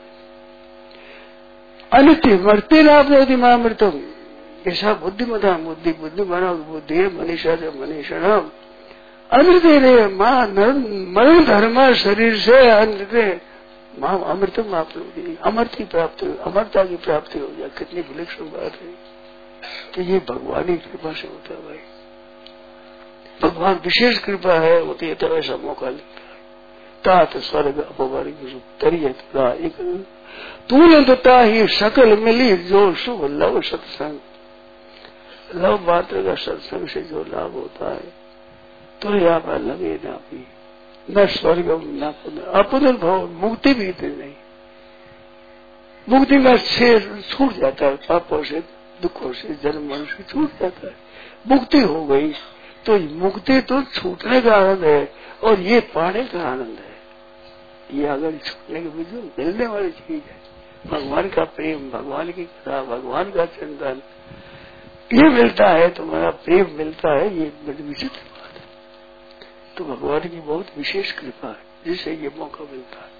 अनित्य मरते नापनोति मां मृतम, ऐसा बुद्धिमता बुद्धि बुद्धिमाना बुद्धि मनीषा से मनीषा अमृत रे मां मरण धर्म शरीर से अमृत मां अमृतम आप लोग अमृत की प्राप्ति, अमरता की प्राप्ति हो जाए। कितनी विलक्षण बात है। तो ये भगवान की कृपा से होता है भाई। भगवान विशेष कृपा है होती है तो ऐसा मौका लेता है। तात स्वर्ग अपवर्ग तरिय तुरंतता ही सकल मिली जो शुभ लव सत्संग। लव मात्र का सत्संग से जो लाभ होता है तो यहाँ पर लगे ना भी न स्वर्ग न पुनः अपुनर्भव मुक्ति भी नहीं। मुक्ति में छूट जाता है, पापों से दुखों से जन्म मरण से छूट जाता है। मुक्ति हो गई तो मुक्ति तो छूटने का आनंद है और ये पाने का आनंद है। ये अगर छूटने के बीच मिलने वाली चीज है। भगवान का प्रेम, भगवान की कथा, भगवान का चिंतन, ये मिलता है तो मेरा प्रेम मिलता है, ये बड़ी विचित्र बात है। तो भगवान की बहुत विशेष कृपा है जिससे ये मौका मिलता है।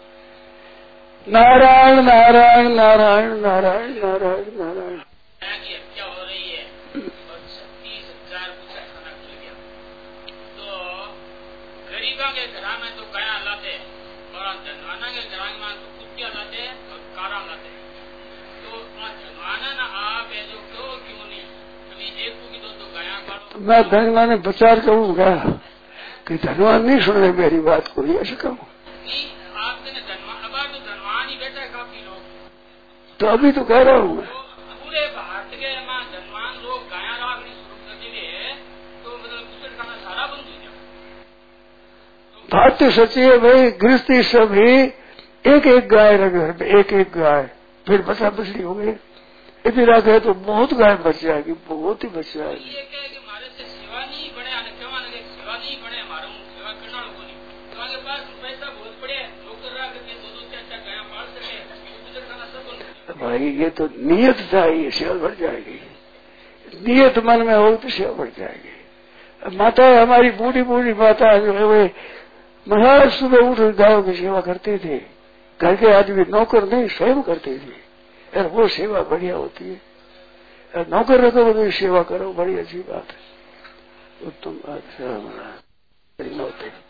नारायण नारायण नारायण नारायण नारायण नारायण। हत्या हो रही है और 36,000 कुछ खाना खुल गया तो गरीबा के घर में तो गाया लाते और धनवाना के घर में तो कुत्तियां लाते और कारा लाते। तो धनवाना ना आप है जो क्यों नहीं अभी एक की दो गाया काटो। मैं धनवान विचार करूंगा कि धनवान नहीं सुन रहे मेरी बात को, ये ऐसा कहूँ आपके धनवान तो धनवान ही बैठा है काफी लोग। तो अभी तो कह रहा हूँ पूरे भारत के धनवान लोग गाया रागनी शुरू कर दिए तो मतलब गुजर खाना सारा बंद हो गया। बात तो सच्ची है भाई। गृहस्थी सभी एक एक गाय रखे, एक एक गाय, फिर बचा बछड़ी हो गई। यदि रखे तो बहुत गाय बच जाएगी, बहुत ही बच जाएगी। ये क्या है कि हमारे से सेवा नहीं बने, सेवा नहीं बने हमारा सेवा करना लोगों ने तो आगे पास पैसा बहुत पड़े नौकर रख के 2-4 गाया पाल सके गुजर खाना सब बंद। भाई ये तो नियत चाहिए, सेवा बढ़ जाएगी। नियत मन में हो तो सेवा बढ़ जाएगी। माता हमारी बूढ़ी बूढ़ी माता जो है वे महाराज सुबह उठ गायों की सेवा करते थे। घर के आदमी नौकर नहीं स्वयं करते थे और वो सेवा बढ़िया होती है। नौकर रखो तो सेवा करो, बड़ी अच्छी बात है, उत्तम बात है।